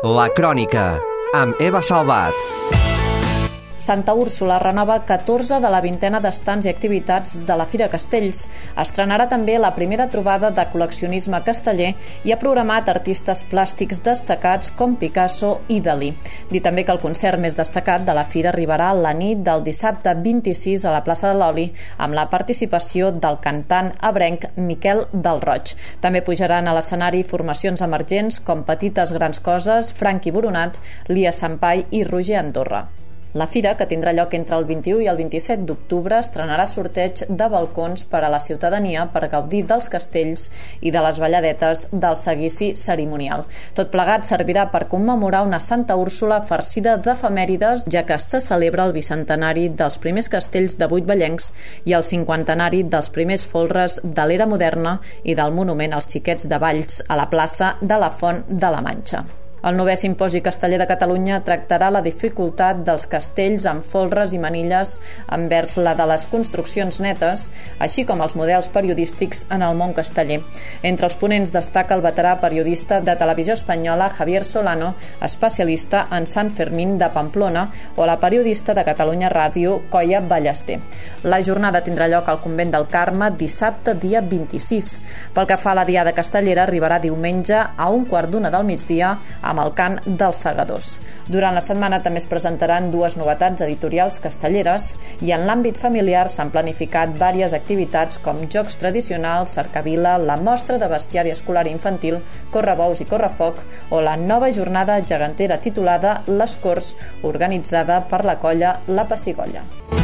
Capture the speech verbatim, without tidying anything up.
La Crònica, amb Eva Salvat. Santa Úrsula renova catorze de la vintena d'estants i activitats de la Fira Castells. Estrenarà també la primera trobada de col·leccionisme casteller i ha programat artistes plàstics destacats com Picasso i Dalí. Dir també que el concert més destacat de la Fira arribarà la nit del dissabte vint-i-sis a la plaça de l'Oli amb la participació del cantant ebrenc Miquel del Roig. També pujaran a l'escenari formacions emergents com Petites Grans Coses, Franqui Boronat, Lia Sampai i Roger Andorra. La fira, que tindrà lloc entre el vint-i-u i el vint-i-set d'octubre, estrenarà sorteig de balcons per a la ciutadania per gaudir dels castells i de les balladetes del seguici cerimonial. Tot plegat servirà per commemorar una Santa Úrsula farcida d'efemèrides, ja que se celebra el bicentenari dels primers castells de Vuitvellencs i el cinquantenari dels primers folres de l'era moderna i del monument als Xiquets de Valls a la plaça de la Font de la Manxa. El novè Simposi Casteller de Catalunya tractarà la dificultat dels castells amb folres i manilles envers la de les construccions netes, així com els models periodístics en el món casteller. Entre els ponents destaca el veterà periodista de Televisió Espanyola Javier Solano, especialista en Sant Fermín de Pamplona, o la periodista de Catalunya Ràdio Coia Ballester. La jornada tindrà lloc al Convent del Carme dissabte dia vint-i-sis. Pel que fa a la Diada Castellera, arribarà diumenge a un quart d'una del migdia amb el cant dels segadors. Durant la setmana també es presentaran dues novetats editorials castelleres i en l'àmbit familiar s'han planificat diverses activitats com jocs tradicionals, cercavila, la mostra de bestiari escolar infantil, correbous i correfoc o la nova jornada gegantera titulada Les Corts, organitzada per la colla La Pessigolles.